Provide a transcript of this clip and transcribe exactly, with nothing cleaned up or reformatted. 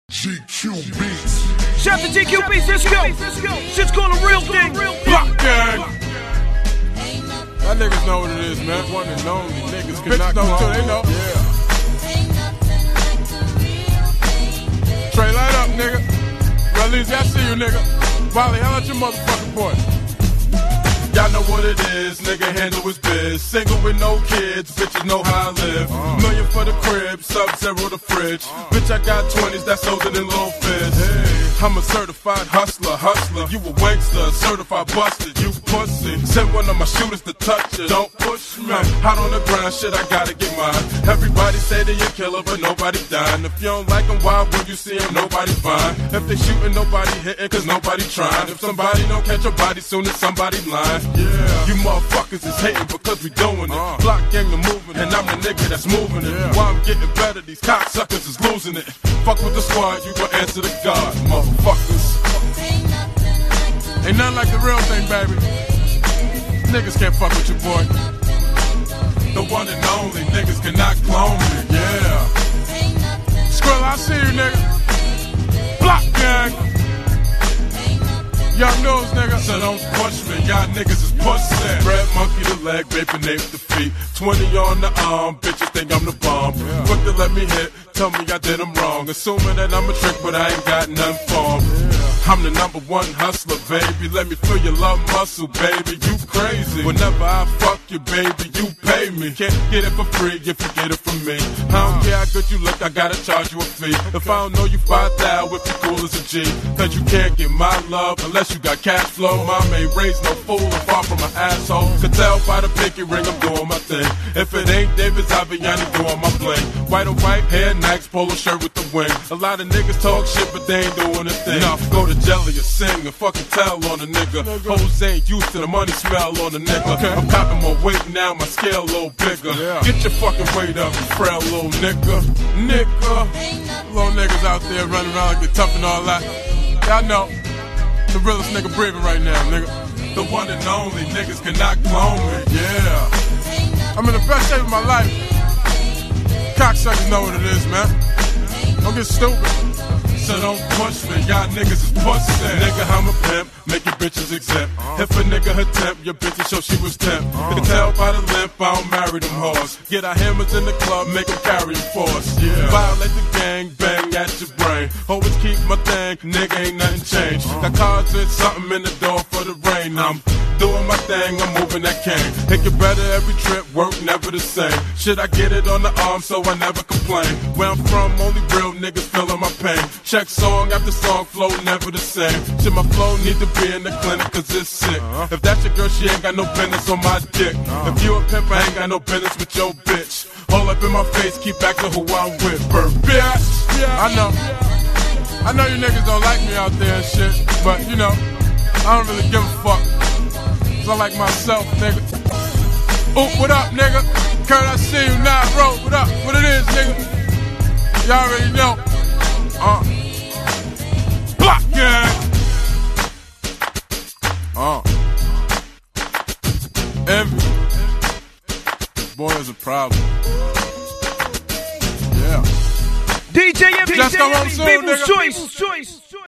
G Q Beats. Shout to G Q Beats, let's go. Shit's called a real thing. Block gang. That niggas know what it is, man. One and only niggas can knock know too, they know. Yeah. Trey, light up, nigga. Well, Lizzie, I see you, nigga. Wally, how about your motherfucking boy? Y'all know what it is, nigga handle his biz. Single with no kids, bitches know how I live. uh. Million for the crib, sub-zero the fridge. uh. Bitch, I got twenties that's older than Lil Fizz. Hey. I'm a certified hustler, hustler. You a wankster, certified busted, you pussy. Send one of my shooters to touch it, don't push me. Hot on the ground, shit, I gotta get mine. Everybody say they a killer, but nobody dying. If you don't like them, why would you see them? Nobody fine. If they shooting, nobody hitting, cause nobody trying. If somebody don't catch a body, soon as somebody blind. Yeah. You motherfuckers is hating because we doing it. Uh. Block gang the moving, and I'm the nigga that's moving it. Yeah. While I'm getting better, these cocksuckers is losing it. Fuck with the squad, you gon' answer to God, motherfuckers. Ain't nothing like the real thing, baby. Niggas can't fuck with your boy. The one and only, niggas cannot clone me, yeah. Skrill, I see you, nigga. Block gang. Y'all knows, nigga, so don't push me. Y'all niggas is pussy. Red monkey the leg, vaping ape the feet. twenty on the arm, bitches think I'm the bomb. Yeah. Quick to let me hit, tell me I did them wrong. Assuming that I'm a trick, but I ain't got nothing for 'em. Yeah. I'm the number one hustler, baby. Let me feel your love muscle, baby. You crazy. Whenever I fuck you, baby, you pay me. Can't get it for free if you get it from me. I don't care how good you look, I gotta charge you a fee. If I don't know you five thousand, if you cool as a G. Cause you can't get my love unless you got cash flow. Mom ain't raised no fool or far from an asshole. Could tell by the pinky ring I'm doing my thing. If it ain't David Zaviani doing my bling. White or white hair, Nikes, polo shirt with the wing. A lot of niggas talk shit, but they ain't doing a thing. Now go to jelly or sing and fucking tell on a nigga. Hoes ain't used to the money smell on a nigga. Okay. I'm copping my weight now, my scale a little bigger. Yeah. Get your fucking weight up, you frail little nigga. Nigga. Little niggas out there running around like they're tough and all that. Y'all know. The realest nigga breathing right now, nigga. The one and only, niggas cannot clone me, yeah. I'm in the best shape of my life. Cocksuckers know what it is, man. Don't get stupid. So don't push me, y'all niggas is pussy. Nigga, I'm a pimp, make your bitches exempt. Uh. If a nigga her temp, your bitch show she was temp. Uh. You can tell by the limp, I don't marry them hoes. Get our hammers in the club, make them carry them force. Yeah. Violate the gang, bang at your brain. Always keep my thing, nigga ain't nothing changed. Uh. Got cards and something in the door for the rain. I'm doing my thing, I'm moving that cane. It get better every trip, work never the same. Shit, I get it on the arm, so I never complain. Where I'm from, only real niggas feeling my pain. Check song after song, flow never the same. Shit, my flow need to be in the clinic, cause it's sick. Uh-huh. If that's your girl, she ain't got no business on my dick. Uh-huh. If you a pimp, I ain't got no business with your bitch. All up in my face, keep acting who I'm with. Bird, bitch. Yeah. I know. I know you niggas don't like me out there and shit, but you know, I don't really give a fuck. Cause I like myself, nigga. Oop, what up, nigga? Kurt, I see you now, bro. What up? What it is, nigga? Y'all already know. Uh. Block gang. Uh. Envy. This boy is a problem. Yeah. D J M, Just come home soon, People's nigga. Choice. People's Choice.